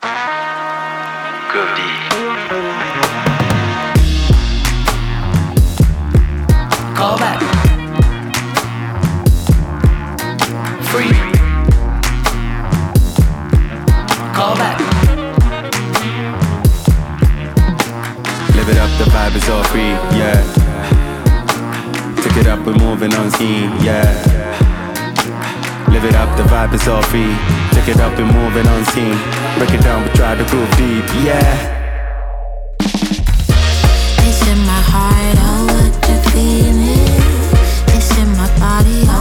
Good beat. Call back. Free. Call back. Live it up, the vibe is all free, yeah. Tick it up, we're moving on scene, yeah. Live it up, the vibe is all free. Tick it up, we're moving on scene. Break it down, we try to groove deep, yeah. It's in my heart, oh what you feeling? It's in my body,